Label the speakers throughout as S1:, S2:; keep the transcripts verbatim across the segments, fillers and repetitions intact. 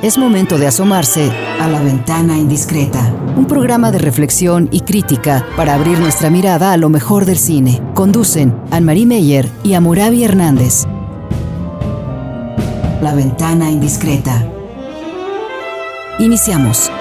S1: Es momento de asomarse a La Ventana Indiscreta, un programa de reflexión y crítica para abrir nuestra mirada a lo mejor del cine. Conducen Anne-Marie Meyer y Hammurabi Hernández. La Ventana Indiscreta. Iniciamos.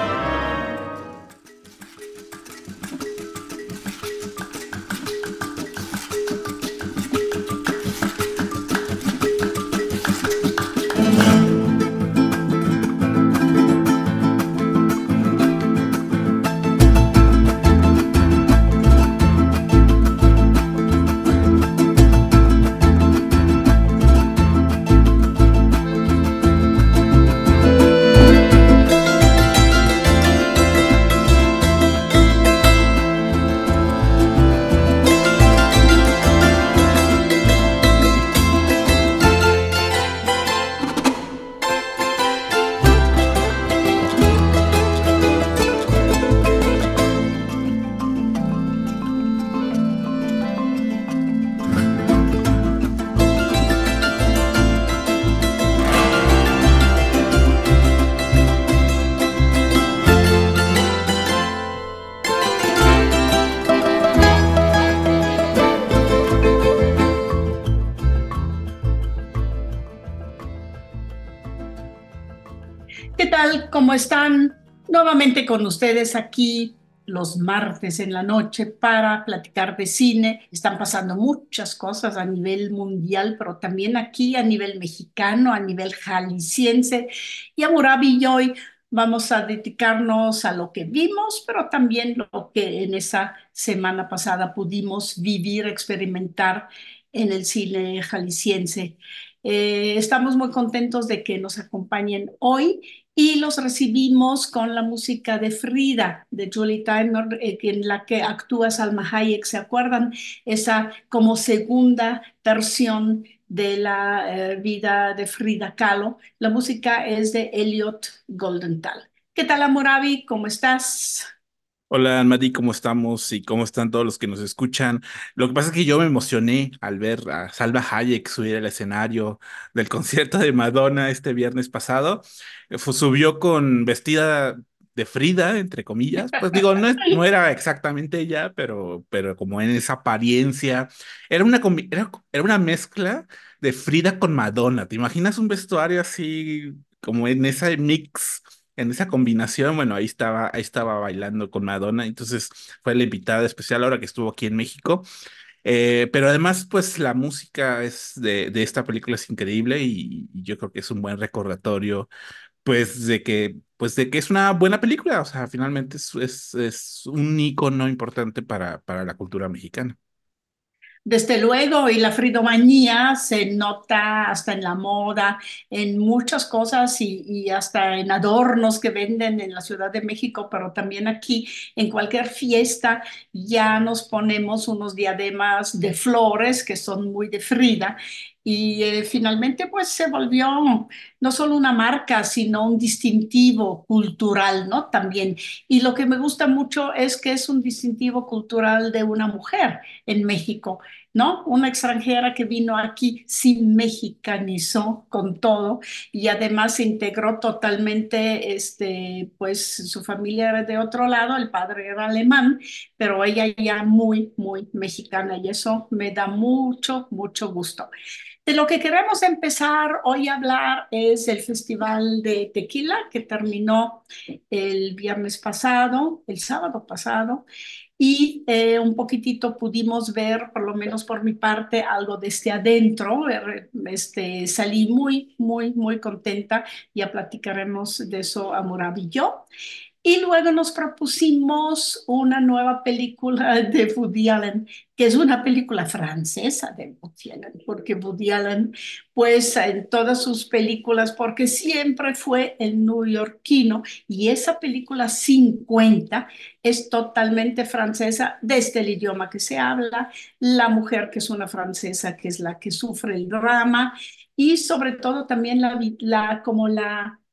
S2: ¿Qué tal? ¿Cómo están? Nuevamente con ustedes aquí los martes en la noche para platicar de cine. Están pasando muchas cosas a nivel mundial, pero también aquí a nivel mexicano, a nivel jalisciense. Y Hammurabi y hoy vamos a dedicarnos a lo que vimos, pero también lo que en esa semana pasada pudimos vivir, experimentar en el cine jalisciense. Eh, estamos muy contentos de que nos acompañen hoy y los recibimos con la música de Frida, de Julie Taymor, eh, en la que actúa Salma Hayek. ¿Se acuerdan? Esa como segunda versión de la eh, vida de Frida Kahlo. La música es de Elliot Goldenthal. ¿Qué tal, Hammurabi? ¿Cómo estás?
S3: Hola, Mati, ¿cómo estamos? ¿Y cómo están todos los que nos escuchan? Lo que pasa es que yo me emocioné al ver a Salma Hayek subir al escenario del concierto de Madonna este viernes pasado. Eh, fu- subió con vestida de Frida, entre comillas. Pues digo, no, es- no era exactamente ella, pero, pero como en esa apariencia. Era una, combi- era, era una mezcla de Frida con Madonna. ¿Te imaginas un vestuario así, como en ese mix? En esa combinación, bueno, ahí estaba, ahí estaba bailando con Madonna, entonces fue la invitada especial ahora que estuvo aquí en México. Eh, pero además, pues la música es de, de esta película es increíble y, y yo creo que es un buen recordatorio, pues de que, pues de que es una buena película, o sea, finalmente es, es, es un icono importante para, para la cultura mexicana.
S2: Desde luego, y la fridomanía se nota hasta en la moda, en muchas cosas y, y hasta en adornos que venden en la Ciudad de México, pero también aquí en cualquier fiesta ya nos ponemos unos diademas de flores que son muy de Frida. Y eh, finalmente pues se volvió no solo una marca, sino un distintivo cultural, ¿no? También. Y lo que me gusta mucho es que es un distintivo cultural de una mujer en México, ¿no? Una extranjera que vino aquí, se mexicanizó con todo y además se integró totalmente, este, pues su familia era de otro lado, el padre era alemán, pero ella ya muy, muy mexicana y eso me da mucho, mucho gusto. De lo que queremos empezar hoy a hablar es el Festival de Tequila que terminó el viernes pasado, el sábado pasado, y eh, un poquitito pudimos ver, por lo menos por mi parte, algo desde adentro. Eh, Este, salí muy, muy, muy contenta. Ya platicaremos de eso a y yo. Y luego nos propusimos una nueva película de Woody Allen, que es una película francesa de Woody Allen, porque Woody Allen, pues en todas sus películas, porque siempre fue el neoyorquino, y esa película cincuenta es totalmente francesa desde el idioma que se habla, la mujer que es una francesa, que es la que sufre el drama, y sobre todo también la, la como la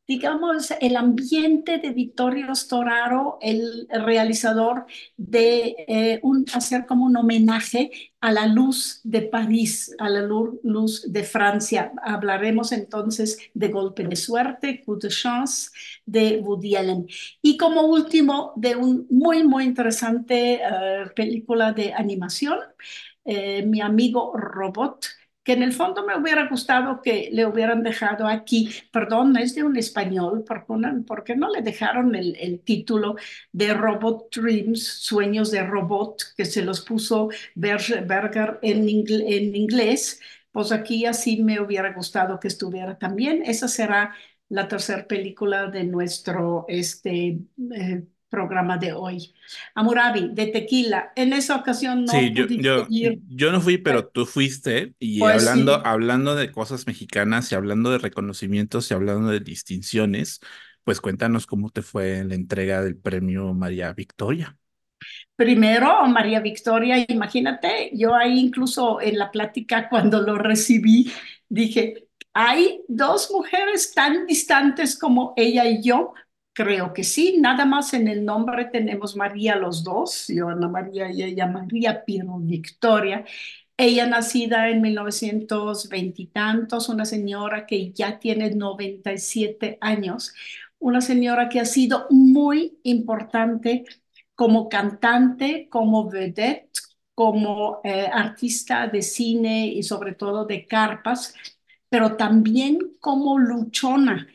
S2: digamos, el ambiente de Vittorio Storaro, el realizador de eh, un, hacer como un homenaje a la luz de París, a la lu- luz de Francia. Hablaremos entonces de Golpe de Suerte, Coup de Chance, de Woody Allen. Y como último, de un muy, muy interesante eh, película de animación, eh, Mi amigo Robot, que en el fondo me hubiera gustado que le hubieran dejado aquí, perdón, es de un español, ¿por qué no, por qué no le dejaron el, el título de Robot Dreams, Sueños de Robot, que se los puso Ber- Berger en, ingl- en inglés? Pues aquí así me hubiera gustado que estuviera también. Esa será la tercera película de nuestro este, eh, programa de hoy. Hammurabi, de Tequila. En esa ocasión
S3: Sí,
S2: no
S3: yo,
S2: pudiste
S3: yo,
S2: ir.
S3: yo no fui,
S2: Pues,
S3: pero tú fuiste, y
S2: pues
S3: hablando,
S2: sí.
S3: hablando de cosas mexicanas y hablando de reconocimientos y hablando de distinciones, pues cuéntanos cómo te fue en la entrega del premio María Victoria.
S2: Primero, María Victoria, imagínate, yo ahí incluso en la plática cuando lo recibí, dije, ¿hay dos mujeres tan distantes como ella y yo? Creo que sí, nada más en el nombre tenemos María los dos, yo Ana María y ella María, pero Victoria. Ella nacida en mil novecientos veinte y tantos, una señora que ya tiene noventa y siete años, una señora que ha sido muy importante como cantante, como vedette, como eh, artista de cine y sobre todo de carpas, pero también como luchona,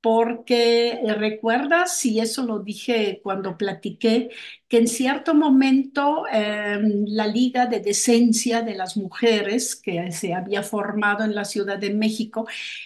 S2: porque eh, recuerdas, y eso lo dije cuando platiqué, que en cierto momento eh, la Liga de Decencia de las Mujeres, que se había formado en la Ciudad de México,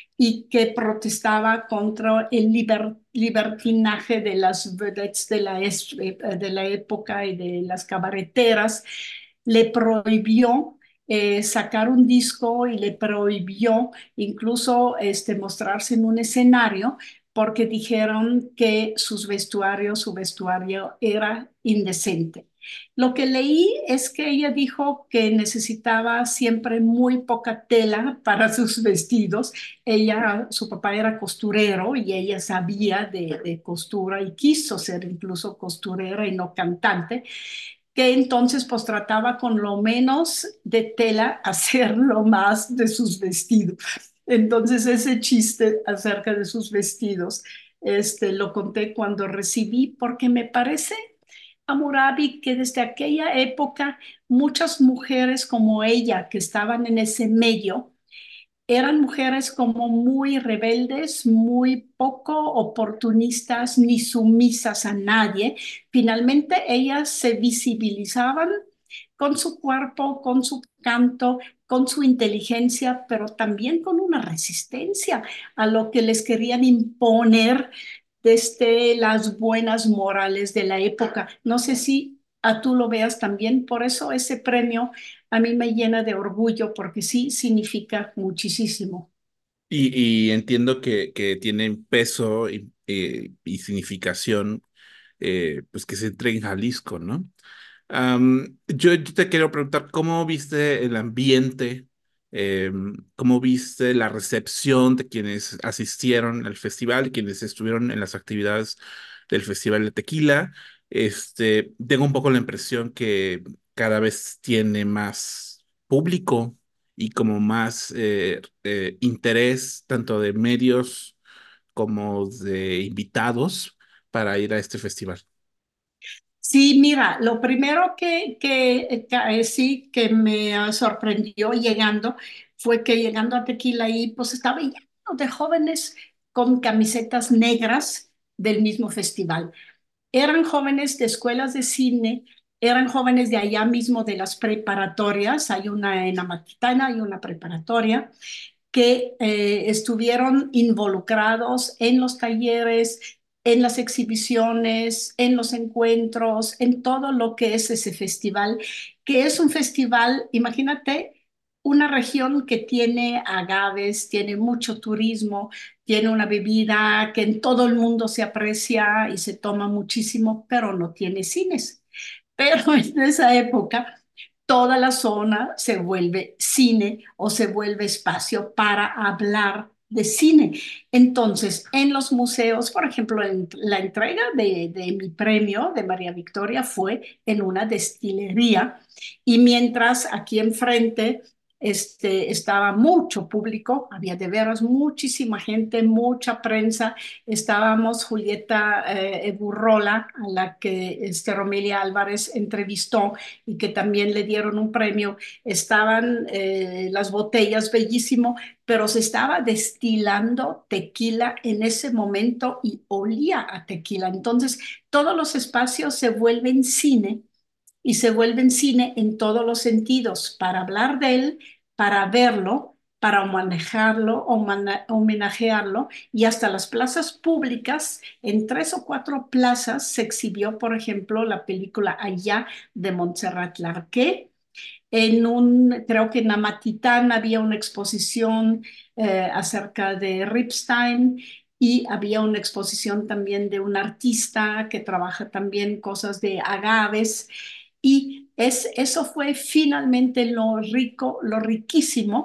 S2: y que protestaba contra el liber, libertinaje de las vedettes de la, es, de la época y de las cabareteras, le prohibió eh, sacar un disco y le prohibió incluso este, mostrarse en un escenario porque dijeron que sus vestuarios, su vestuario era indecente. Lo que leí es que ella dijo que necesitaba siempre muy poca tela para sus vestidos. Ella, su papá era costurero y ella sabía de, de costura y quiso ser incluso costurera y no cantante, que entonces pues trataba con lo menos de tela hacer lo más de sus vestidos. Entonces ese chiste acerca de sus vestidos, este, lo conté cuando recibí porque me parece, Hammurabi, que desde aquella época muchas mujeres como ella que estaban en ese medio eran mujeres como muy rebeldes, muy poco oportunistas ni sumisas a nadie. Finalmente ellas se visibilizaban con su cuerpo, con su canto, con su inteligencia, pero también con una resistencia a lo que les querían imponer desde las buenas morales de la época. No sé si a tú lo veas también, por eso ese premio a mí me llena de orgullo porque sí significa muchísimo.
S3: Y, y entiendo que, que tienen peso y, eh, y significación, eh, pues que se entregue en Jalisco, ¿no? Am, yo, yo te quiero preguntar, ¿cómo viste el ambiente? Em, ¿cómo viste la recepción de quienes asistieron al festival, quienes estuvieron en las actividades del Festival de Tequila? Este, tengo un poco la impresión que cada vez tiene más público y como más eh, eh, interés, tanto de medios como de invitados, para ir a este festival.
S2: Sí, mira, lo primero que, que, que sí que me ah, sorprendió llegando fue que llegando a Tequila ahí pues estaba lleno de jóvenes con camisetas negras del mismo festival. Eran jóvenes de escuelas de cine, eran jóvenes de allá mismo de las preparatorias, hay una en Amatitana, hay una preparatoria, que eh, estuvieron involucrados en los talleres, en las exhibiciones, en los encuentros, en todo lo que es ese festival, que es un festival, imagínate, una región que tiene agaves, tiene mucho turismo, tiene una bebida que en todo el mundo se aprecia y se toma muchísimo, pero no tiene cines. Pero en esa época toda la zona se vuelve cine o se vuelve espacio para hablar de cine. Entonces, en los museos, por ejemplo, en la entrega de, de mi premio de María Victoria fue en una destilería y mientras aquí enfrente este, estaba mucho público, había de veras muchísima gente, mucha prensa, estábamos Julieta eh, Burrola, a la que este, Romelia Álvarez entrevistó y que también le dieron un premio, estaban eh, las botellas bellísimo, pero se estaba destilando tequila en ese momento y olía a tequila. Entonces, todos los espacios se vuelven cine y se vuelven cine en todos los sentidos, para hablar de él, para verlo, para manejarlo o homenajearlo, y hasta las plazas públicas, en tres o cuatro plazas se exhibió, por ejemplo, la película Allá de Montserrat Larqué. En un, creo que en Amatitán había una exposición eh, acerca de Ripstein y había una exposición también de un artista que trabaja también cosas de agaves. Y es, eso fue finalmente lo rico, lo riquísimo.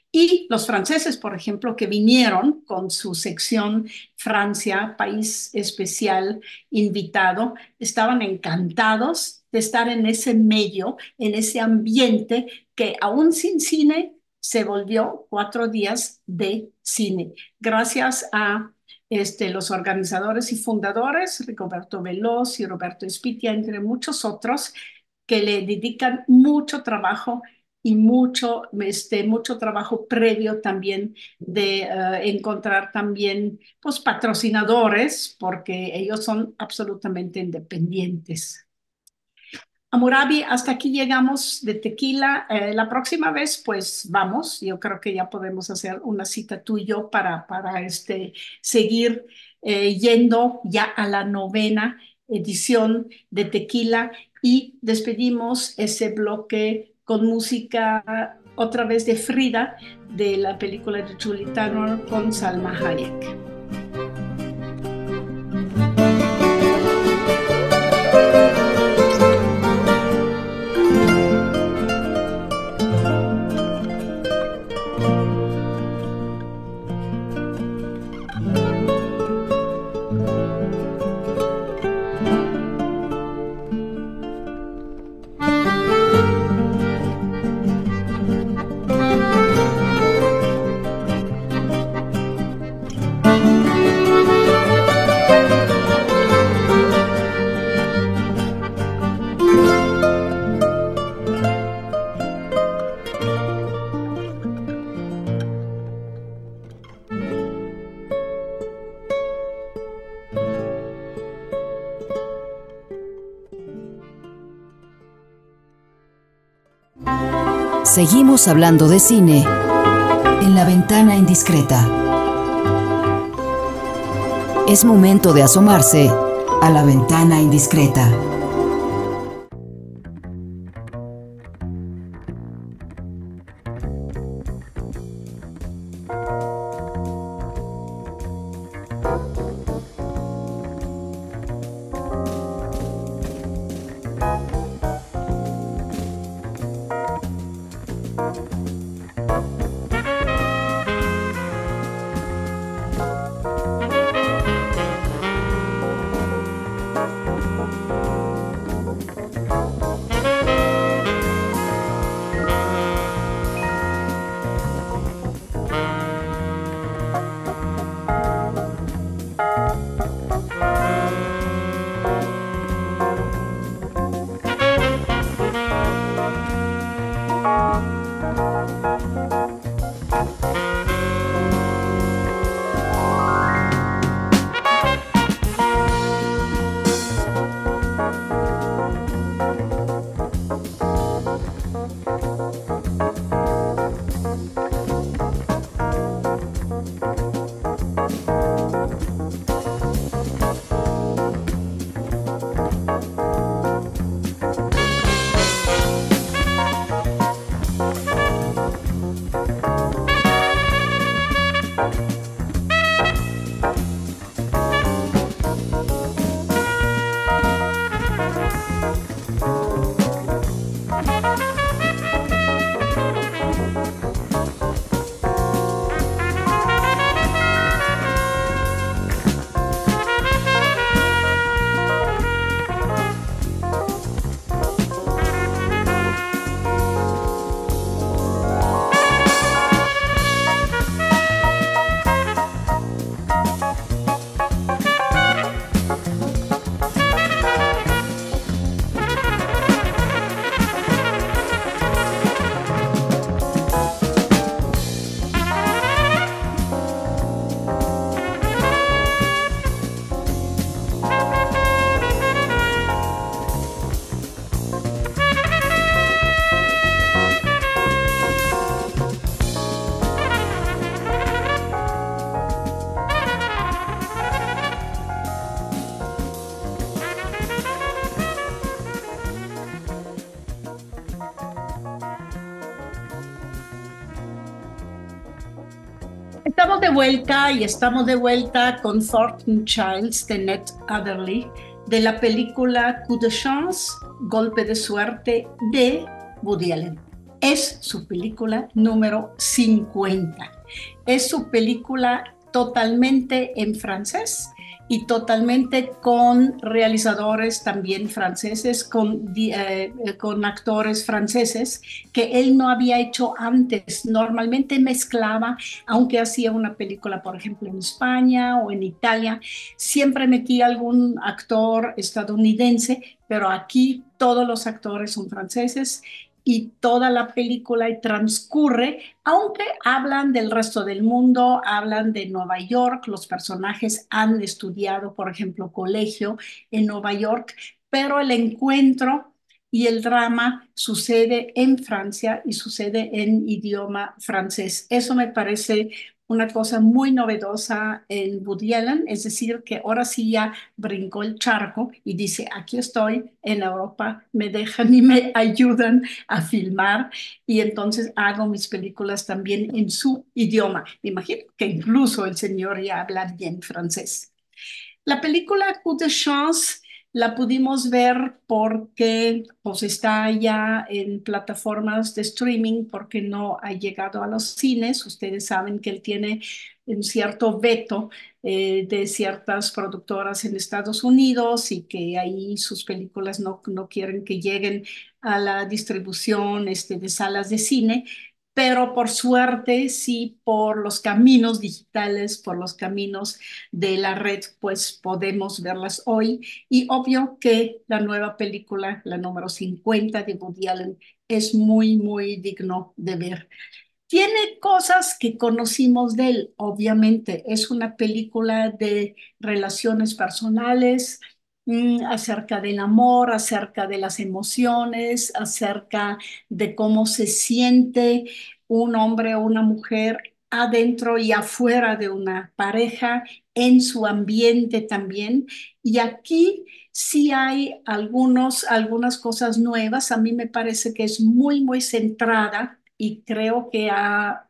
S2: Y los franceses, por ejemplo, que vinieron con su sección Francia, país especial invitado, estaban encantados de estar en ese medio, en ese ambiente que aún sin cine se volvió cuatro días de cine. Gracias a este, los organizadores y fundadores, Rigoberto Veloz y Roberto Spitia, entre muchos otros, que le dedican mucho trabajo y mucho, este, mucho trabajo previo también de uh, encontrar también pues, patrocinadores, porque ellos son absolutamente independientes. Hammurabi, hasta aquí llegamos de tequila. Eh, la próxima vez, pues vamos. Yo creo que ya podemos hacer una cita tú y yo para, para este, seguir eh, yendo ya a la novena edición de tequila y despedimos ese bloque con música otra vez de Frida, de la película de Julie Taymor con Salma Hayek.
S1: Seguimos hablando de cine en La Ventana Indiscreta. Es momento de asomarse a La Ventana Indiscreta.
S2: estamos de vuelta y estamos de vuelta con Thornton Childs de Ned Adderley de la película Coup de Chance, Golpe de Suerte de Woody Allen. Es su película número cincuenta. Es su película totalmente en francés y totalmente con realizadores también franceses, con, eh, con actores franceses que él no había hecho antes. Normalmente mezclaba, aunque hacía una película, por ejemplo, en España o en Italia, siempre metía algún actor estadounidense, pero aquí todos los actores son franceses y toda la película transcurre, aunque hablan del resto del mundo, hablan de Nueva York, los personajes han estudiado, por ejemplo, colegio en Nueva York, pero el encuentro y el drama sucede en Francia y sucede en idioma francés. Eso me parece una cosa muy novedosa en Woody Allen, es decir, que ahora sí ya brincó el charco y dice, aquí estoy en Europa, me dejan y me ayudan a filmar y entonces hago mis películas también en su idioma. Me imagino que incluso el señor ya habla bien francés. La película Coup de Chance la pudimos ver porque pues, está ya en plataformas de streaming porque no ha llegado a los cines. Ustedes saben que él tiene un cierto veto eh, de ciertas productoras en Estados Unidos y que ahí sus películas no, no quieren que lleguen a la distribución este, de salas de cine, pero por suerte, sí, por los caminos digitales, por los caminos de la red, pues podemos verlas hoy. Y obvio que la nueva película, la número cincuenta de Woody Allen, es muy, muy digno de ver. Tiene cosas que conocimos de él, obviamente. Es una película de relaciones personales, mm, acerca del amor, acerca de las emociones, acerca de cómo se siente un hombre o una mujer adentro y afuera de una pareja, en su ambiente también. Y aquí sí hay algunos, algunas cosas nuevas. A mí me parece que es muy, muy centrada y creo que ha, ha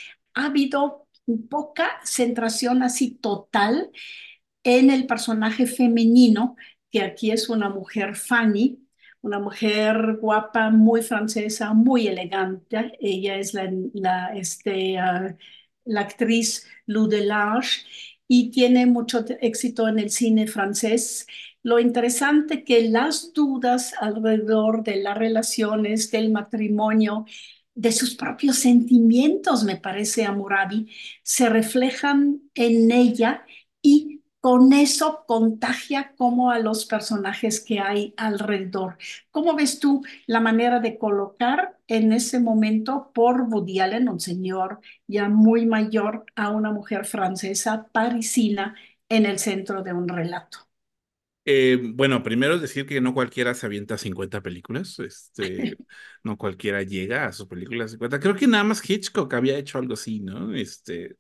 S2: habido poca centración así total en el personaje femenino, que aquí es una mujer Fanny, una mujer guapa, muy francesa, muy elegante. Ella es la, la, este, uh, la actriz Lou Delange y tiene mucho éxito en el cine francés. Lo interesante que las dudas alrededor de las relaciones, del matrimonio, de sus propios sentimientos, me parece, a Murabi, se reflejan en ella y con eso contagia como a los personajes que hay alrededor. ¿Cómo ves tú la manera de colocar en ese momento por Woody Allen, un señor ya muy mayor, a una mujer francesa parisina en el centro de un relato?
S3: Eh, bueno, primero decir que no cualquiera se avienta cincuenta películas, este, no cualquiera llega a sus películas cincuenta. Creo que nada más Hitchcock había hecho algo así, ¿no? Este,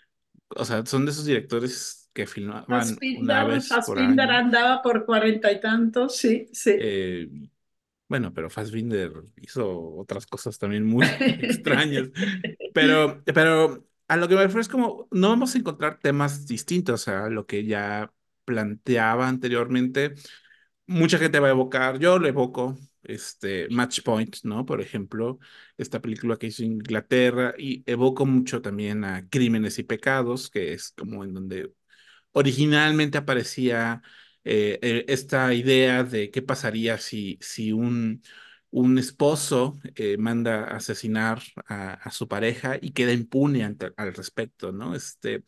S3: o sea, son de esos directores que filmaban una
S2: Fassbinder,
S3: vez por
S2: Fassbinder
S3: año.
S2: andaba por cuarenta y tantos, sí, sí.
S3: Eh, bueno, pero Fassbinder hizo otras cosas también muy extrañas. Pero, pero a lo que me refiero es como, no vamos a encontrar temas distintos a lo que ya planteaba anteriormente. Mucha gente va a evocar, yo lo evoco, este, Match Point, ¿no? Por ejemplo, esta película que hizo Inglaterra, y evoco mucho también a Crímenes y Pecados, que es como en donde originalmente aparecía eh, eh, esta idea de qué pasaría si, si un, un esposo eh, manda a asesinar a, a su pareja y queda impune ante- al respecto, ¿no? Este,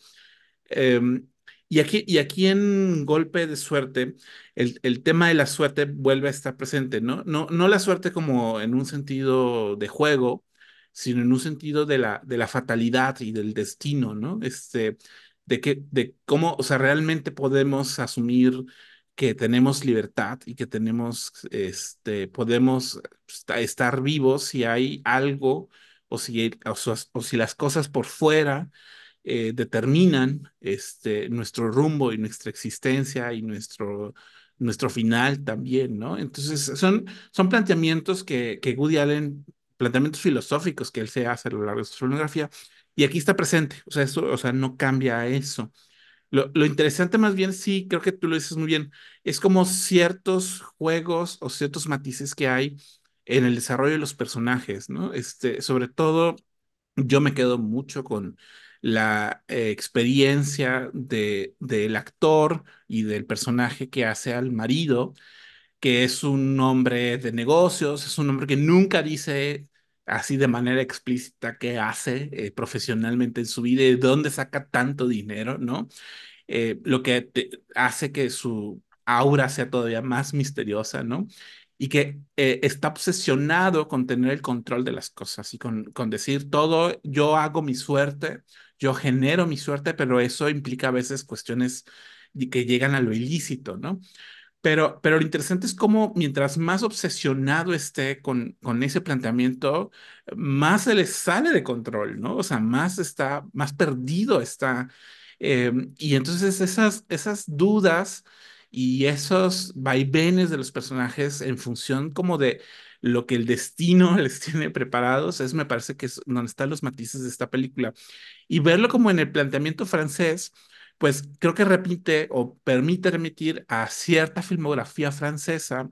S3: Em, y aquí, y aquí en Golpe de Suerte, el, el tema de la suerte vuelve a estar presente, ¿no? No, no la suerte como en un sentido de juego, sino en un sentido de la, de la fatalidad y del destino, ¿no? Este, de que, de cómo, o sea, realmente podemos asumir que tenemos libertad y que tenemos, este, podemos esta- estar vivos si hay algo o si, o si o si las cosas por fuera eh, determinan este, nuestro rumbo y nuestra existencia y nuestro, nuestro final también, ¿no? Entonces, son, son planteamientos que, que Woody Allen, planteamientos filosóficos que él se hace a lo largo de su filmografía, Y aquí está presente, o sea, eso, o sea, no cambia eso. Lo, lo interesante más bien, sí, creo que tú lo dices muy bien, es como ciertos juegos o ciertos matices que hay en el desarrollo de los personajes, ¿no? Este, sobre todo, yo me quedo mucho con la eh, experiencia de, del actor y del personaje que hace al marido, que es un hombre de negocios, es un hombre que nunca dice así de manera explícita qué hace eh, profesionalmente en su vida y de dónde saca tanto dinero, ¿no? Eh, lo que te- hace que su aura sea todavía más misteriosa, ¿no? Y que eh, está obsesionado con tener el control de las cosas y con, con decir todo, yo hago mi suerte, yo genero mi suerte, pero eso implica a veces cuestiones de- que llegan a lo ilícito, ¿no? Pero, pero lo interesante es cómo mientras más obsesionado esté con, con ese planteamiento, más se le sale de control, ¿no? O sea, más está, más perdido está. Eh, y entonces esas, esas dudas y esos vaivenes de los personajes en función como de lo que el destino les tiene preparados, es me parece que es donde están los matices de esta película. Y verlo como en el planteamiento francés, pues creo que repite o permite remitir a cierta filmografía francesa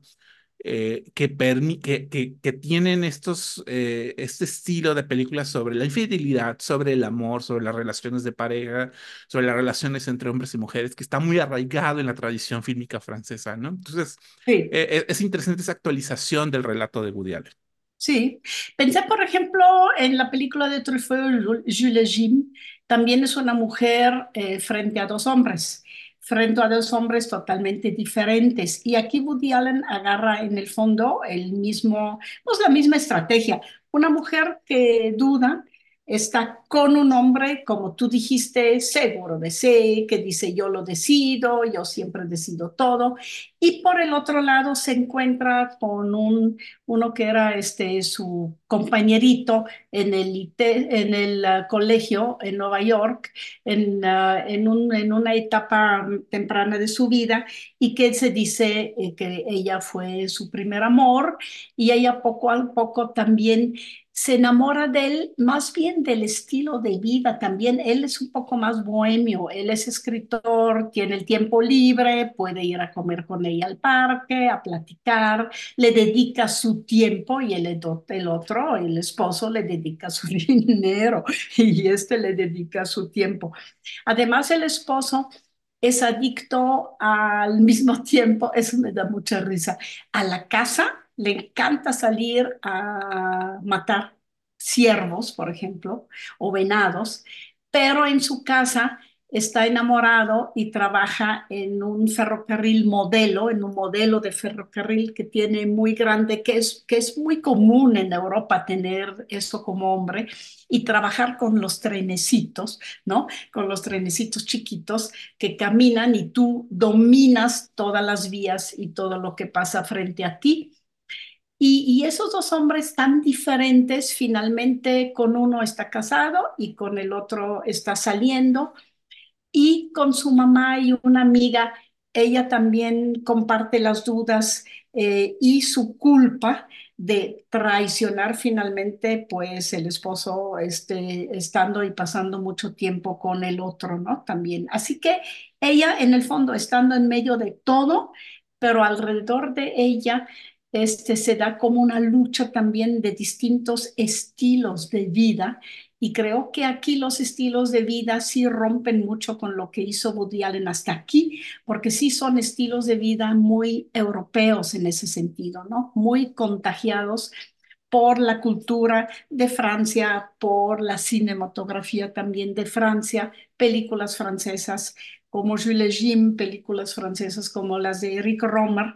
S3: eh, que, permi- que, que, que tienen estos, eh, este estilo de películas sobre la infidelidad, sobre el amor, sobre las relaciones de pareja, sobre las relaciones entre hombres y mujeres, que está muy arraigado en la tradición fílmica francesa, ¿no? Entonces,
S2: Sí.
S3: eh, eh, es interesante esa actualización del relato de Woody Allen.
S2: Sí, pensé por ejemplo en la película de Truffaut, Jules Jim, también es una mujer eh, frente a dos hombres, frente a dos hombres totalmente diferentes. Y aquí Woody Allen agarra en el fondo el mismo, pues la misma estrategia. Una mujer que duda está con un hombre, como tú dijiste, seguro de sí, que dice yo lo decido, yo siempre decido todo. Y por el otro lado se encuentra con un uno que era este, su compañerito en el, I T en el uh, colegio en Nueva York, en, uh, en, un, en, una etapa temprana de su vida, y que se dice eh, que ella fue su primer amor, y ella poco a poco también se enamora de él, más bien del estilo de vida también. Él es un poco más bohemio, él es escritor, tiene el tiempo libre, puede ir a comer con ella al parque, a platicar, le dedica su tiempo y el, el otro, el esposo, le dedica su dinero y este le dedica su tiempo. Además, el esposo es adicto al mismo tiempo, eso me da mucha risa, a la caza, le encanta salir a matar ciervos, por ejemplo, o venados, pero en su casa está enamorado y trabaja en un ferrocarril modelo, en un modelo de ferrocarril que tiene muy grande, que es, que es muy común en Europa tener eso como hombre, y trabajar con los trenecitos, ¿no? Con los trenecitos chiquitos que caminan y tú dominas todas las vías y todo lo que pasa frente a ti. Y, y, esos dos hombres tan diferentes, finalmente con uno está casado y con el otro está saliendo, y con su mamá y una amiga, ella también comparte las dudas eh, y su culpa de traicionar finalmente, pues el esposo este, estando y pasando mucho tiempo con el otro, ¿no? También. Así que ella, en el fondo, estando en medio de todo, pero alrededor de ella este, se da como una lucha también de distintos estilos de vida, y creo que aquí los estilos de vida sí rompen mucho con lo que hizo Woody Allen hasta aquí, porque sí son estilos de vida muy europeos en ese sentido, ¿no? Muy contagiados por la cultura de Francia, por la cinematografía también de Francia, películas francesas como Jules Jim, películas francesas como las de Eric Romer.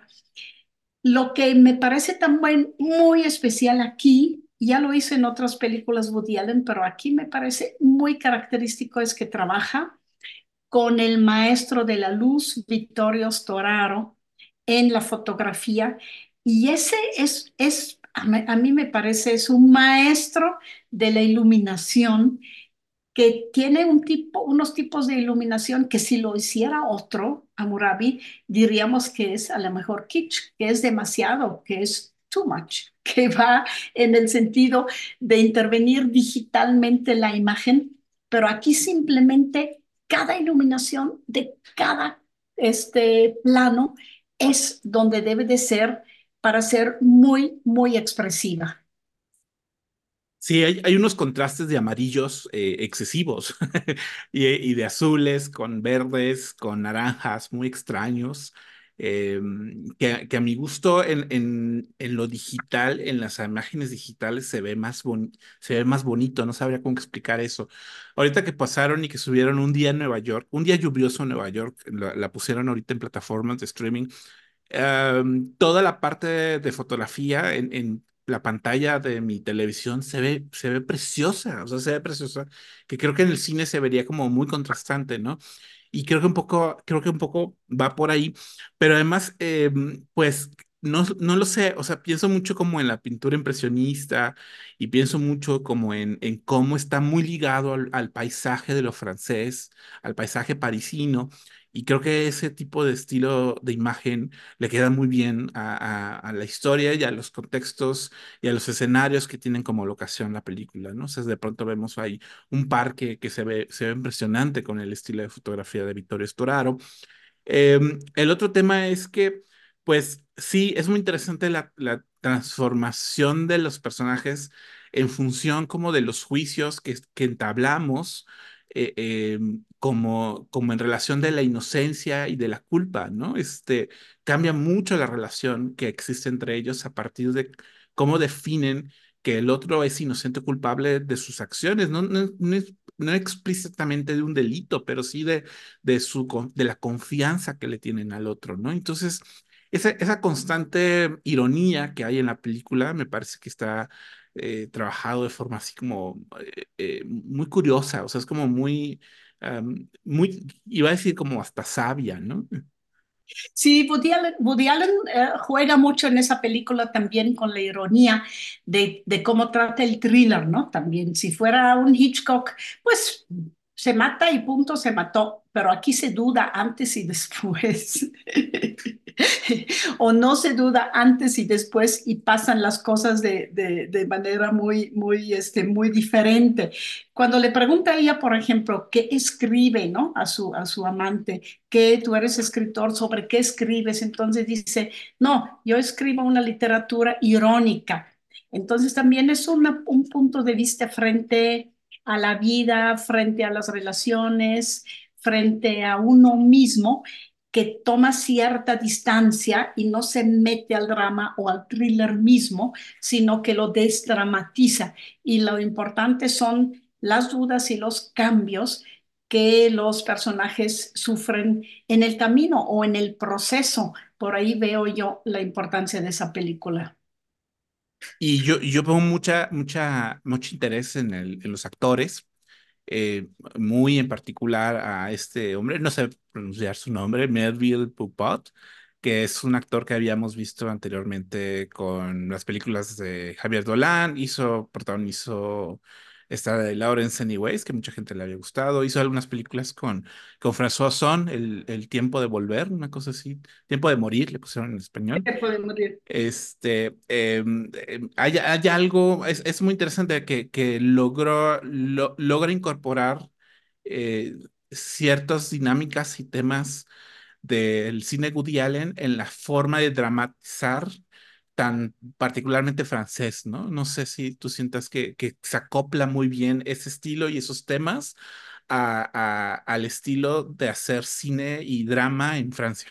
S2: Lo que me parece también muy especial aquí, ya lo hice en otras películas Woody Allen, pero aquí me parece muy característico es que trabaja con el maestro de la luz, Vittorio Storaro, en la fotografía. Y ese es, es a mí, a mí me parece, es un maestro de la iluminación que tiene un tipo, unos tipos de iluminación que si lo hiciera otro, Hammurabi, diríamos que es a lo mejor kitsch, que es demasiado, que es too much, que va en el sentido de intervenir digitalmente la imagen pero aquí simplemente cada iluminación de cada este plano es donde debe de ser para ser muy, muy expresiva.
S3: Sí, hay, hay unos contrastes de amarillos eh, excesivos y, y de azules con verdes, con naranjas muy extraños, eh, que, que a mi gusto en, en, en lo digital, en las imágenes digitales se ve más boni- se ve más bonito, no sabría cómo explicar eso. Ahorita que pasaron y que subieron un día en Nueva York, un día lluvioso en Nueva York, la, la pusieron ahorita en plataformas de streaming. Um, toda la parte de, de fotografía en, en la pantalla de mi televisión se ve, se ve preciosa, o sea, se ve preciosa, que creo que en el cine se vería como muy contrastante, ¿no? Y creo que un poco, creo que un poco va por ahí, pero además, eh, pues, no, no lo sé, o sea, pienso mucho como en la pintura impresionista y pienso mucho como en, en cómo está muy ligado al, al paisaje de lo francés, al paisaje parisino, y creo que ese tipo de estilo de imagen le queda muy bien a, a, a la historia y a los contextos y a los escenarios que tienen como locación la película, ¿no? O sea, de pronto vemos ahí un parque que se ve, se ve impresionante con el estilo de fotografía de Vittorio Storaro. Eh, el otro tema es que, pues sí, es muy interesante la, la transformación de los personajes en función como de los juicios que, que entablamos, eh, eh, como, como en relación de la inocencia y de la culpa, ¿no? Este, cambia mucho la relación que existe entre ellos a partir de cómo definen que el otro es inocente o culpable de sus acciones, no, no, no es- no explícitamente de un delito, pero sí de de su, con- de la confianza que le tienen al otro, ¿no? Entonces, esa, esa constante ironía que hay en la película me parece que está eh, trabajado de forma así como eh, eh, muy curiosa, o sea, es como muy, am, muy, iba a decir como hasta sabia, ¿no?
S2: Sí, Woody Allen, Woody Allen, eh, juega mucho en esa película también con la ironía de, de cómo trata el thriller, ¿no? También, si fuera un Hitchcock, pues se mata y punto, se mató, pero aquí se duda antes y después. O no se duda antes y después y pasan las cosas de, de, de manera muy, muy, este, muy diferente. Cuando le pregunta a ella, por ejemplo, qué escribe, ¿no? A su, a su amante, que tú eres escritor, ¿sobre qué escribes? Entonces dice, no, yo escribo una literatura irónica. Entonces también es una, un punto de vista frente a la vida, frente a las relaciones, frente a uno mismo, que toma cierta distancia y no se mete al drama o al thriller mismo, sino que lo desdramatiza. Y lo importante son las dudas y los cambios que los personajes sufren en el camino o en el proceso. Por ahí veo yo la importancia de esa película.
S3: Y yo, yo pongo mucha, mucha, mucho interés en, el, en los actores, eh, muy en particular a este hombre, no sé pronunciar su nombre, Melville Poupat, que es un actor que habíamos visto anteriormente con las películas de Javier Dolan, hizo, protagonizó esta de Lawrence Anyways, que mucha gente le había gustado, hizo algunas películas con, con François Ozon, el, el Tiempo de Volver, una cosa así, Tiempo de Morir, le pusieron en español.
S2: Podemos decir.
S3: Este, em, em, hay, hay algo, es, es muy interesante que, que logró, lo- logra incorporar eh, ciertas dinámicas y temas del cine Woody Allen en la forma de dramatizar tan particularmente francés, ¿no? No sé si tú sientas que, que se acopla muy bien ese estilo y esos temas a, a- al estilo de hacer cine y drama en Francia.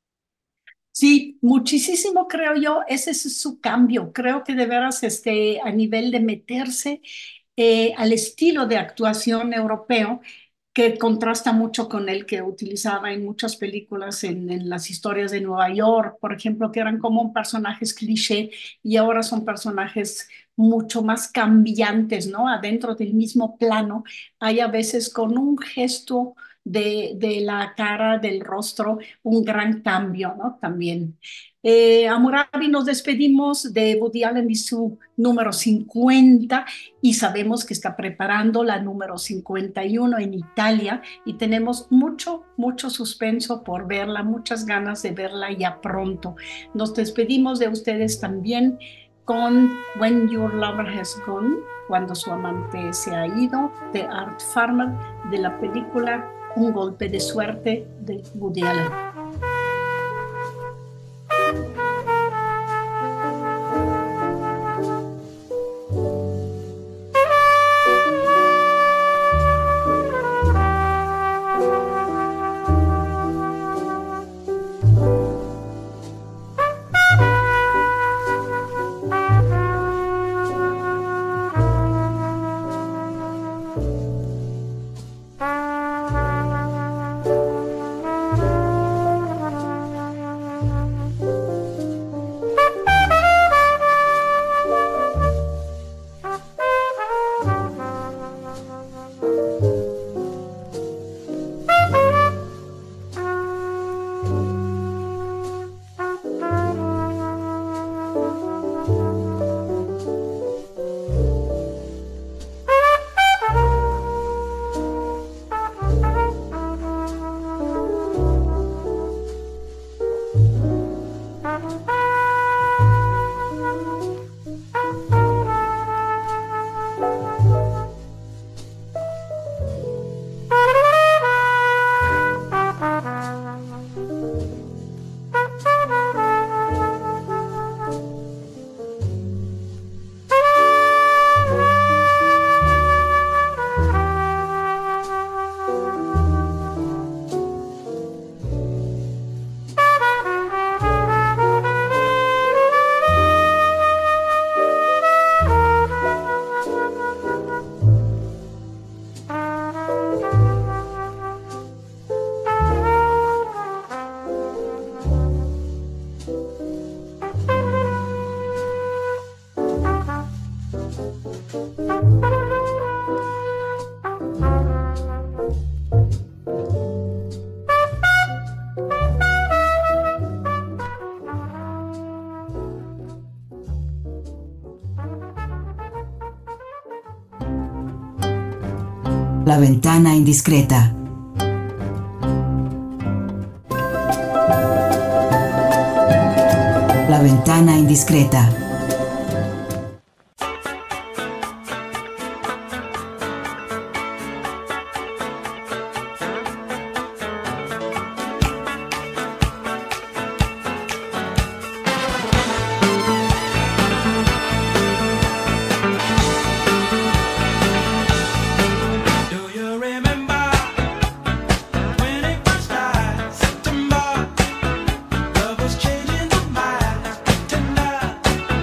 S2: Sí, muchísimo creo yo, ese es su cambio. Creo que de veras este, a nivel de meterse eh, al estilo de actuación europeo, que contrasta mucho con el que utilizaba en muchas películas, en, en las historias de Nueva York, por ejemplo, que eran como personajes cliché y ahora son personajes mucho más cambiantes, ¿no? Adentro del mismo plano, hay a veces con un gesto de, de la cara, del rostro, un gran cambio, ¿no? También. Eh, Hammurabi, nos despedimos de Woody Allen y su número cincuenta y sabemos que está preparando la número cincuenta y uno en Italia y tenemos mucho, mucho suspenso por verla, muchas ganas de verla ya pronto. Nos despedimos de ustedes también con When Your Lover Has Gone. cuando su amante se ha ido, de Art Farmer, de la película Un golpe de suerte de Woody Allen.
S1: La ventana indiscreta. La ventana indiscreta.
S4: September, love was changing my mind tonight.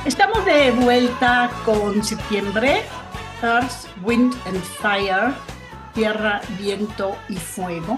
S2: Estamos de vuelta con septiembre, Earth, Wind and Fire, Tierra, Viento y Fuego.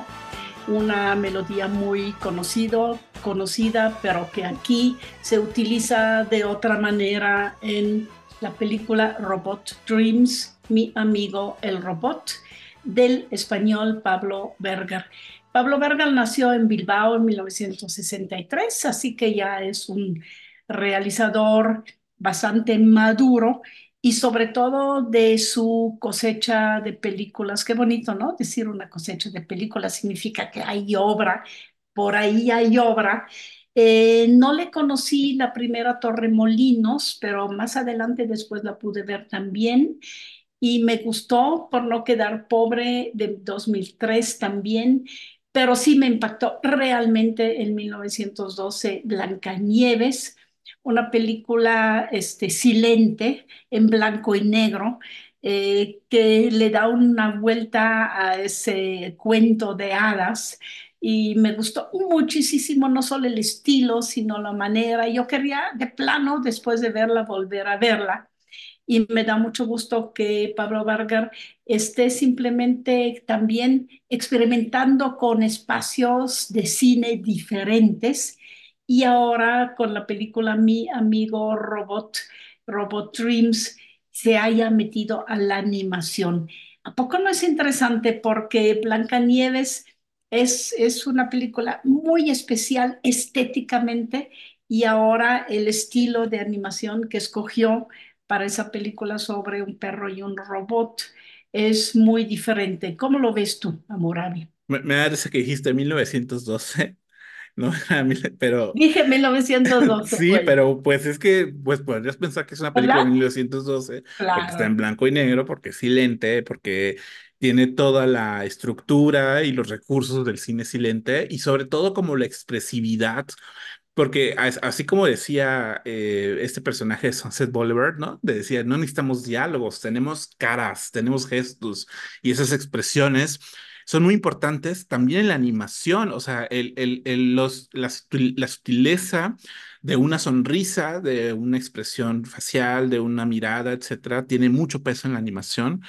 S2: Una melodía muy conocido, conocida, pero que aquí se utiliza de otra manera en la película Robot Dreams, Mi amigo el robot, del español Pablo Berger. Pablo Berger nació en Bilbao en mil novecientos sesenta y tres, así que ya es un realizador bastante maduro y sobre todo de su cosecha de películas. Qué bonito, ¿no? Decir una cosecha de películas significa que hay obra, por ahí hay obra. Eh, no le conocí la primera Torremolinos, pero más adelante después la pude ver también y me gustó por no quedar pobre de dos mil tres también, pero sí me impactó realmente en mil novecientos doce Blancanieves, una película este, silente en blanco y negro, eh, que le da una vuelta a ese cuento de hadas. Y me gustó muchísimo, no solo el estilo, sino la manera. Yo quería de plano, después de verla, volver a verla. Y me da mucho gusto que Pablo Vargas esté simplemente también experimentando con espacios de cine diferentes y ahora con la película Mi amigo Robot, Robot Dreams, se haya metido a la animación. ¿A poco no es interesante? Porque Blancanieves es, es una película muy especial estéticamente y ahora el estilo de animación que escogió para esa película sobre un perro y un robot es muy diferente. ¿Cómo lo ves tú, Amorami?
S3: Me, me da risa que dijiste mil novecientos doce, ¿no? A mí- Pero
S2: Dije mil novecientos doce,
S3: sí,
S2: güey,
S3: pero pues es que pues podrías pensar que es una película de
S2: ¿verdad?
S3: mil novecientos doce porque está
S2: Claro.
S3: en blanco y negro, porque es silente, porque tiene toda la estructura y los recursos del cine silente y sobre todo como la expresividad. Porque as- así como decía eh, este personaje de Sunset Boulevard, ¿no? De decía, no necesitamos diálogos, tenemos caras, tenemos gestos y esas expresiones son muy importantes también en la animación, o sea, el, el, el- los, la, sutil- la sutileza de una sonrisa, de una expresión facial, de una mirada, etcétera, tiene mucho peso en la animación.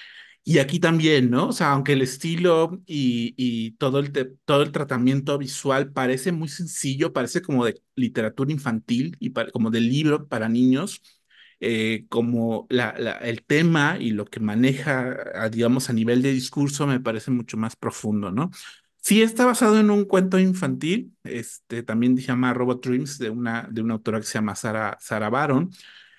S3: Y aquí también, ¿no? O sea, aunque el estilo y, y todo el, te- todo el tratamiento visual parece muy sencillo, parece como de literatura infantil y pa- como de libro para niños, eh, como la, la- el tema y lo que maneja, a- digamos, a nivel de discurso me parece mucho más profundo, ¿no? Sí está basado en un cuento infantil, este, también se llama Robot Dreams, de una, de una autora que se llama Sara, Sara Baron,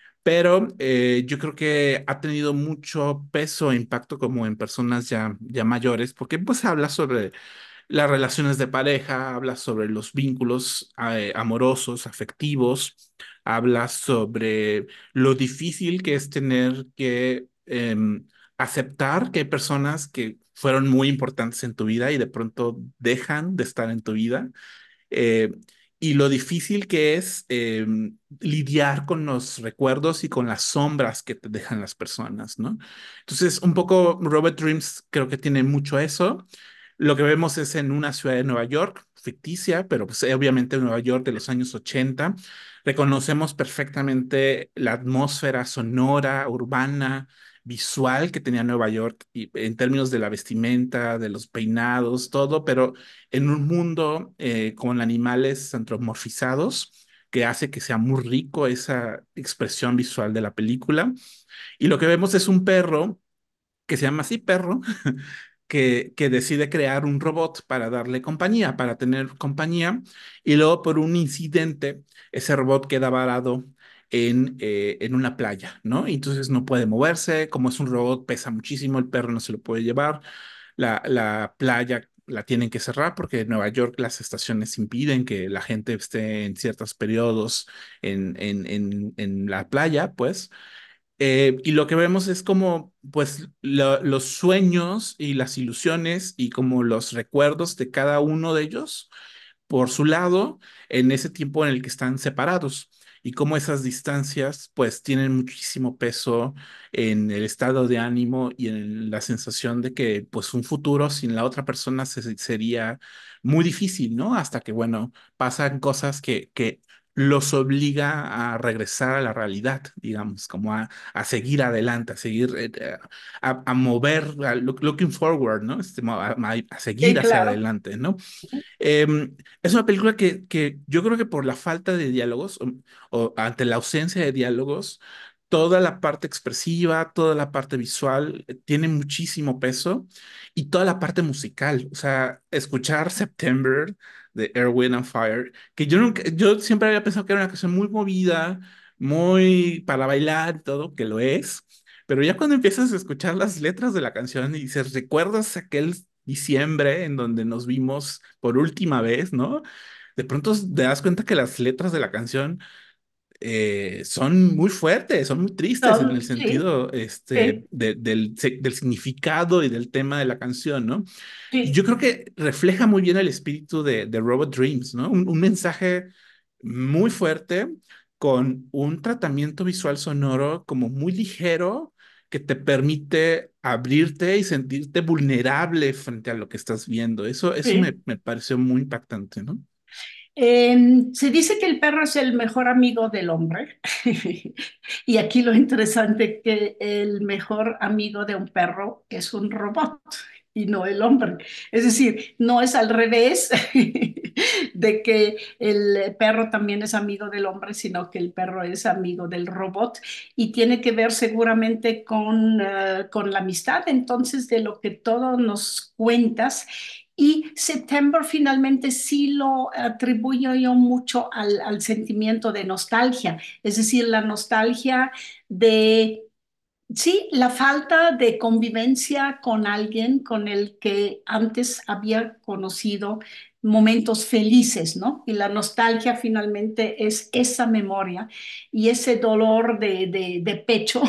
S3: pero eh, yo creo que ha tenido mucho peso e impacto como en personas ya, ya mayores, porque pues habla sobre las relaciones de pareja, habla sobre los vínculos eh, amorosos, afectivos, habla sobre lo difícil que es tener que em, aceptar que hay personas que fueron muy importantes en tu vida y de pronto dejan de estar en tu vida, eh, y lo difícil que es eh, lidiar con los recuerdos y con las sombras que te dejan las personas, ¿no? Entonces, un poco Robert Dreams creo que tiene mucho eso. Lo que vemos es en una ciudad de Nueva York, ficticia, pero pues obviamente Nueva York de los años ochenta. Reconocemos perfectamente la atmósfera sonora, urbana, visual que tenía Nueva York y en términos de la vestimenta, de los peinados, todo, pero en un mundo eh, con animales antropomorfizados que hace que sea muy rico esa expresión visual de la película. Y lo que vemos es un perro que se llama así perro, que, que decide crear un robot para darle compañía, para tener compañía, y luego por un incidente, ese robot queda varado en, eh, en una playa, ¿no? Y entonces no puede moverse, como es un robot, pesa muchísimo, el perro no se lo puede llevar, la, la playa la tienen que cerrar porque en Nueva York las estaciones impiden que la gente esté en ciertos periodos en, en, en, en la playa, pues. Eh, y lo que vemos es como, pues, lo- los sueños y las ilusiones y como los recuerdos de cada uno de ellos por su lado en ese tiempo en el que están separados y cómo esas distancias, pues, tienen muchísimo peso en el estado de ánimo y en la sensación de que, pues, un futuro sin la otra persona se- sería muy difícil, ¿no? Hasta que, bueno, pasan cosas que, que los obliga a regresar a la realidad, digamos, como a, a seguir adelante, a seguir, eh, eh, a, a mover, a look- looking forward, ¿no? Este, mo- a, a- a
S2: Sí,
S3: seguir hacia
S2: claro.
S3: adelante, ¿no? Eh, es una película que, que yo creo que por la falta de diálogos o, o ante la ausencia de diálogos, toda la parte expresiva, toda la parte visual eh, tiene muchísimo peso y toda la parte musical. O sea, escuchar September de Earth, Wind and Fire, que yo nunca, yo siempre había pensado que era una canción muy movida, muy para bailar y todo, que lo es. Pero ya cuando empiezas a escuchar las letras de la canción y dices, ¿recuerdas aquel diciembre en donde nos vimos por última vez, ¿no? De pronto te das cuenta que las letras de la canción eh, son muy fuertes, son muy tristes en el
S2: Son- sí,
S3: sentido este,
S2: sí,
S3: de- del, se- del significado y del tema de la canción, ¿no? Y yo
S2: sí,
S3: creo que refleja muy bien el espíritu de, de Robot Dreams, ¿no? Un, un mensaje muy fuerte con un tratamiento visual sonoro como muy ligero que te permite abrirte y sentirte vulnerable frente a lo que estás viendo. Eso, eso me,
S2: sí.
S3: me pareció muy impactante, ¿no?
S2: Em, se dice que el perro es el mejor amigo del hombre. Y aquí lo interesante que el mejor amigo de un perro es un robot y no el hombre. Es decir, no es al revés de que el perro también es amigo del hombre, sino que el perro es amigo del robot y tiene que ver seguramente con, eh, con la amistad. Entonces, de lo que todo nos cuentas. Y September finalmente sí lo atribuyo yo mucho al, al sentimiento de nostalgia, es decir, la nostalgia de, sí, la falta de convivencia con alguien con el que antes había conocido momentos felices, ¿no? Y la nostalgia finalmente es esa memoria y ese dolor de, de, de pecho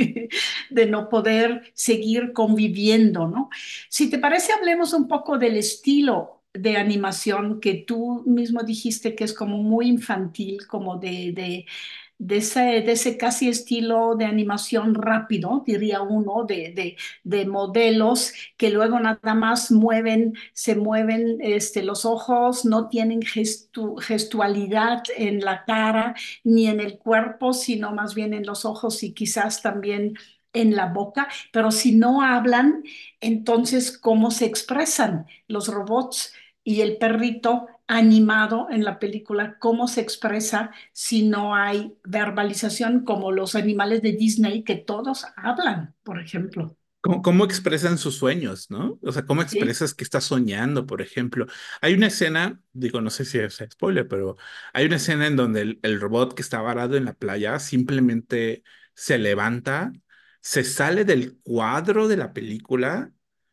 S2: de no poder seguir conviviendo, ¿no? Si te parece, hablemos un poco del estilo de animación que tú mismo dijiste que es como muy infantil, como de, de de ese, de ese casi estilo de animación rápido, diría uno, de, de, de modelos que luego nada más mueven, se mueven este, los ojos, no tienen gestu, gestualidad en la cara ni en el cuerpo, sino más bien en los ojos y quizás también en la boca, pero si no hablan, entonces, ¿cómo se expresan los robots y el perrito animado en la película? ¿Cómo se expresa si no hay verbalización como los animales de Disney que todos hablan, por ejemplo?
S3: ¿Cómo, cómo expresan sus sueños, ¿no? O sea, ¿cómo
S2: Sí,
S3: expresas que estás soñando, por ejemplo? Hay una escena, digo, no sé si es spoiler, pero hay una escena en donde el, el robot que está varado en la playa simplemente se levanta, se sale del cuadro de la película,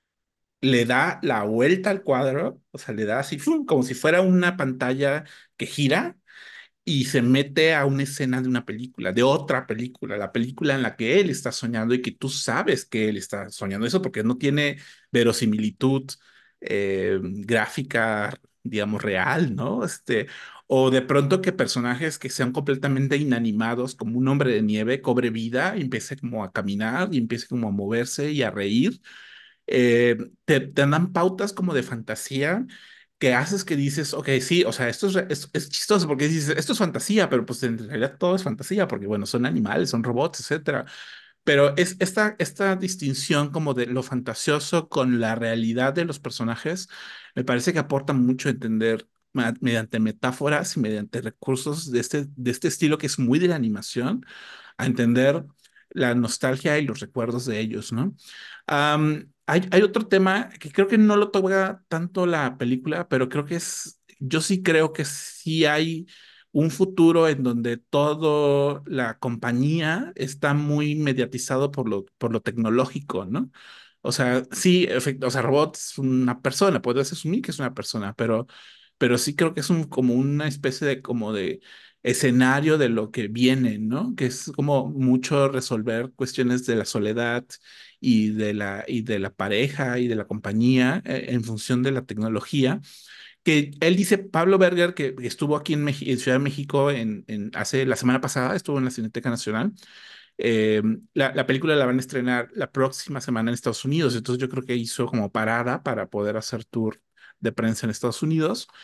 S3: le da la vuelta al cuadro, o sea, le da así, ¡fum! Como si fuera una pantalla que gira y se mete a una escena de una película, de otra película, la película en la que él está soñando y que tú sabes que él está soñando eso porque no tiene verosimilitud eh, gráfica, digamos, real, ¿no? Este, o de pronto que personajes que sean completamente inanimados, como un hombre de nieve, cobre vida y empiece como a caminar y empiece como a moverse y a reír eh, te, te dan pautas como de fantasía que haces que dices, ok, sí, o sea, esto es, re- es, es chistoso porque dices, esto es fantasía, pero pues en realidad todo es fantasía porque, bueno, son animales, son robots, etcétera. Pero es esta, esta distinción como de lo fantasioso con la realidad de los personajes, me parece que aporta mucho a entender ma- mediante metáforas y mediante recursos de este, de este estilo que es muy de la animación, a entender la nostalgia y los recuerdos de ellos, ¿no? Am, hay, hay otro tema que creo que no lo toca tanto la película, pero creo que es, yo sí creo que sí hay un futuro en donde todo la compañía está muy mediatizado por lo, por lo tecnológico, ¿no? O sea, sí, efecto, o sea, robot es una persona, puedes asumir que es una persona, pero, pero sí creo que es un, como una especie de, como de escenario de lo que viene, ¿no? Que es como mucho resolver cuestiones de la soledad y de la, y de la pareja y de la compañía eh, en función de la tecnología que él dice, Pablo Berger, que estuvo aquí en, Meji- en Ciudad de México en, en- hace la semana pasada, estuvo en la Cineteca Nacional. Eh, la, la película la van a estrenar la próxima semana en Estados Unidos, entonces yo creo que hizo como parada para poder hacer tour de prensa en Estados Unidos.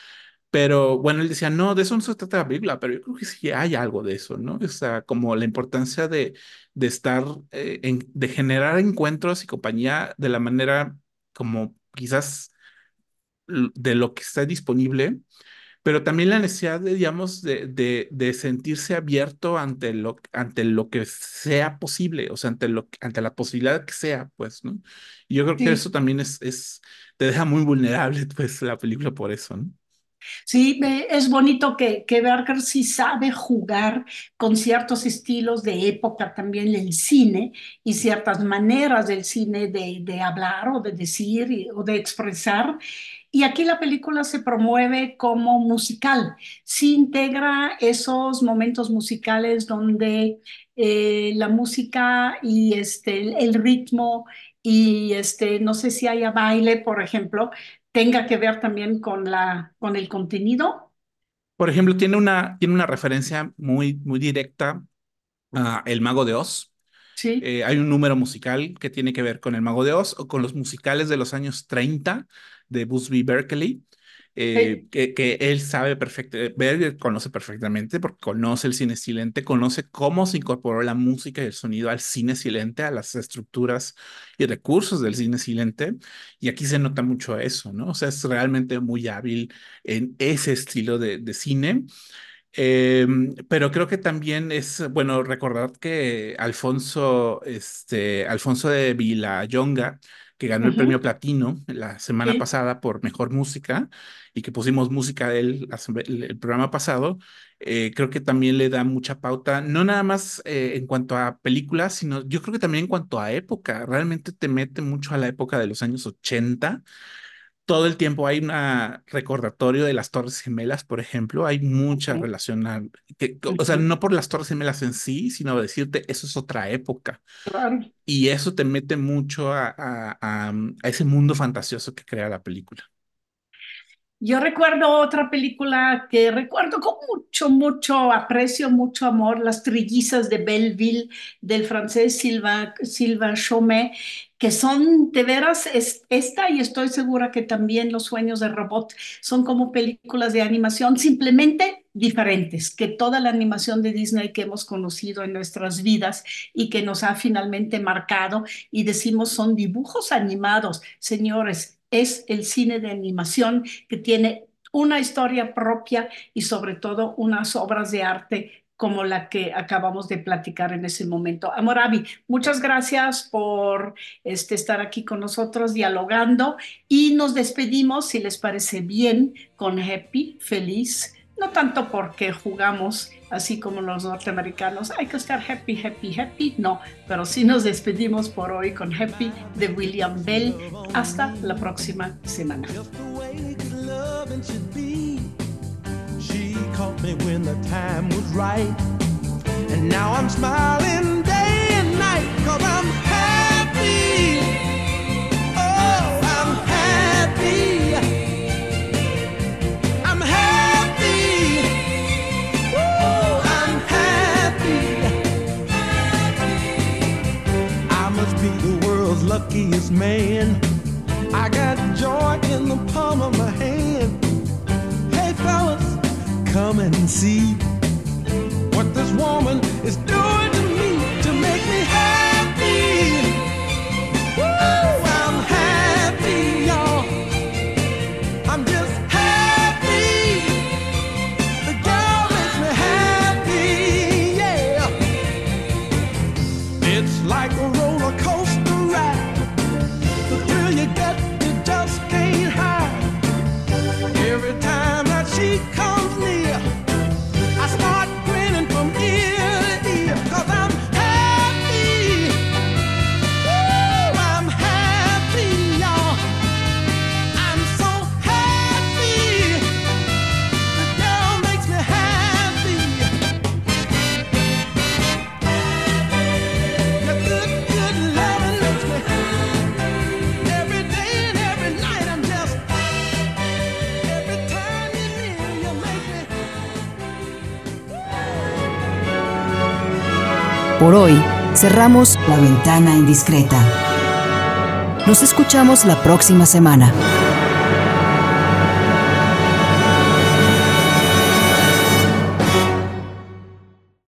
S3: Pero bueno, él decía, no, de eso no se trata la película, pero yo creo que sí hay algo de eso, ¿no? O sea, como la importancia de, de estar, eh, en- de generar encuentros y compañía de la manera como quizás l- de lo que está disponible, pero también la necesidad de, digamos, de, de, de sentirse abierto ante lo, ante lo que sea posible, o sea, ante lo, ante la posibilidad que sea, pues, ¿no? Y yo creo que eso
S2: Sí.
S3: también es, es, te deja muy vulnerable, pues, la película por eso, ¿no?
S2: Sí, me- es bonito que, que Berger sí sabe jugar con ciertos estilos de época también del cine y ciertas maneras del cine de, de hablar o de decir y- o de expresar. Y aquí la película se promueve como musical. Sí integra esos momentos musicales donde eh, la música y este, el, el ritmo y este, no sé si haya baile, por ejemplo, tenga que ver también con la, con el contenido.
S3: Por ejemplo, tiene una, tiene una referencia muy, muy directa a El Mago de Oz.
S2: Sí,
S3: Eh, hay un número musical que tiene que ver con El Mago de Oz o con los musicales de los años treinta de Busby Berkeley, eh,
S2: sí,
S3: que, que él sabe perfectamente, Berger conoce perfectamente porque conoce el cine silente, conoce cómo se incorporó la música y el sonido al cine silente, a las estructuras y recursos del cine silente, y aquí se nota mucho eso, ¿no? O sea, es realmente muy hábil en ese estilo de, de cine. Eh, pero creo que también es bueno recordar que Alfonso, este, Alfonso de Villayonga, que ganó el
S2: ujú,
S3: premio Platino la semana
S2: sí,
S3: pasada por mejor música y que pusimos música de él la sem- el, el programa pasado, eh, creo que también le da mucha pauta, no nada más eh, en cuanto a películas, sino yo creo que también en cuanto a época. Realmente te mete mucho a la época de los años ochenta. Todo el tiempo hay un recordatorio de las Torres Gemelas, por ejemplo. Hay mucha
S2: ujú,
S3: relación, a- que, o sea,
S2: ujú,
S3: no por las Torres Gemelas en sí, sino decirte, eso es otra época.
S2: claro.
S3: Y eso te mete mucho a, a, a, a ese mundo fantasioso que crea la película.
S2: Yo recuerdo otra película que recuerdo con mucho, mucho aprecio, mucho amor, Las Trillizas de Belleville, del francés Sylvain, Sylvain Chomet, que son de veras, es, esta y estoy segura que también Los Sueños de Robot son como películas de animación simplemente diferentes que toda la animación de Disney que hemos conocido en nuestras vidas y que nos ha finalmente marcado y decimos son dibujos animados, señores. Es el cine de animación que tiene una historia propia y sobre todo unas obras de arte como la que acabamos de platicar en ese momento. Amorabi, muchas gracias por este, estar aquí con nosotros dialogando y nos despedimos, si les parece bien, con Happy, feliz, no tanto porque jugamos así como los norteamericanos, hay que estar happy, happy, happy, no, pero sí nos despedimos por hoy con Happy de William Bell. Hasta la próxima semana.
S4: She caught me when the time was right. And now I'm smiling day and night, 'cause I'm happy. Oh, I'm happy. I'm happy. Woo, I'm happy. I must be the world's luckiest man. I got joy in the palm of my hand. Hey fellas, come and see what this woman is doing to me to make me happy. Woo, I'm happy, y'all. I'm just happy. The girl makes me happy, yeah. It's like a roller coaster ride. The thrill you get, you just can't hide. Every time that she comes near, I start grinning from ear to ear, 'cause I'm happy. Woo, I'm happy, y'all. I'm so happy. The girl makes me happy. Your good, good loving makes me happy. Every day and every night I'm just, every time you're near, you make me happy.
S1: Por hoy, cerramos La Ventana Indiscreta. Nos escuchamos la próxima semana.